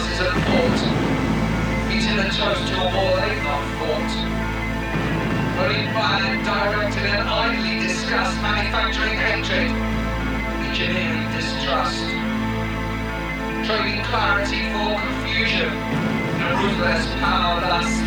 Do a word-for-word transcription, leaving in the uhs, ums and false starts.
classes at thought, beating a toast to a war they've not fought. Running bad, directed and idly discussed, manufacturing hatred, engineering distrust. Trading clarity for confusion, in a ruthless power thus